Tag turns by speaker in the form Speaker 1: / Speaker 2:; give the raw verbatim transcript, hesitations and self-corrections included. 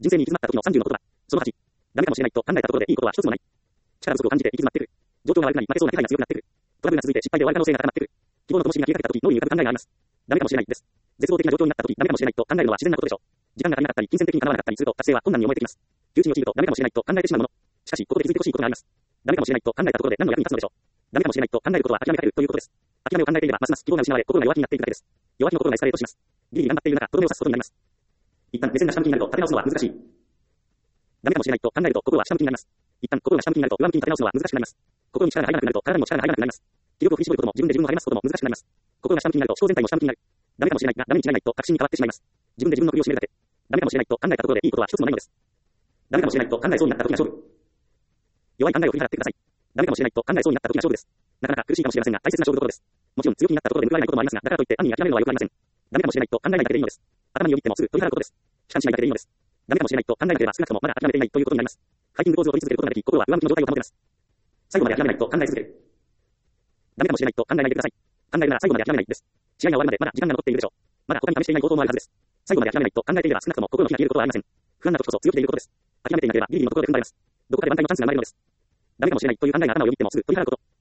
Speaker 1: 人生に行き詰まった時のさんじゅうの言葉。そのはち。ダメかもしれないと考えたところでいいことは一つもない。力不足を感じて行き詰まってる。状況が悪くなり負けそうな気配が強くなってる。トラブルが続いて失敗で終わる可能性が高まってる。希望の灯火が消えかけた時脳に浮かぶ考えがあります。ダメかもしれないです。絶望的な状況になった時、ダメかもしれないと考えるのは自然なことでしょう。時間が足りなかったり、金銭的に叶わなかったりすると、達成は困難に思えてきます。窮地に陥るとダメかもしれないと考えてしまうもの。しかし、ここで気づいてほしいことがあります。ダメかもしれないと考えたところで何の役に立つのでしょう。ダメかもしれないと考えることは諦めかけるということです。諦めを考えていれば、ますます希望が失われ、心が弱気になっていくだけです。弱気の心がエスカレートします。ギリギリ頑張っている中、とどめを刺すことになります。一旦目線が下向きになると立て直すのは難しい。ダメかもしれないと考えると心は下向きになります。一旦心が下向きになると上向きに立て直すのは難しくなります。心に力が入らなくなると体にも力が入らなくなります。気力を振り絞ることも自分で自分を励ますことも難しくなります。心が下向きになると思考全体も下向きになる。ダメかもしれないがダメに違いないと確信に変わってしまいます。自分で自分の首を絞めるだけ。ダメかもしれないと考えたところでいいことは一つもないのです。ダメかもしれないと考えそうになった時が勝負。弱い考えを振り払ってください。ダメかもしれないと考えそうになった時が勝負です。なかなか苦しいかもしれませんが大切な勝負どころです。もちろん強気になったところで報われないこともありますが、だからといって安易に諦めるのは良くありません。ダメかもしれないと考えないだけでいいのです。頭によぎってもすぐ取り払うことです。主観しないだけでいいのです。ダメかもしれないと考えなければ少なくともまだ諦めていないということになります。ファイティングポーズを取り続けることができ、心は上向きの状態を保てます。最後まで諦めないと考え続ける。ダメかもしれないと考えないでください。考えるなら最後まで諦めないです。試合が終わるまでまだ時間が残っているでしょう。まだ他に試していない方法もあるはずです。最後まで諦めないと考えていれば少なくとも心の火が消えることはありません。不安な時こそ強気でいることです。諦めていなければギリギリのところで踏ん張れます。どこかで挽回のチャンスが生まれるのです。ダメかもしれないという考えが頭をよぎってもすぐ取り払うこと。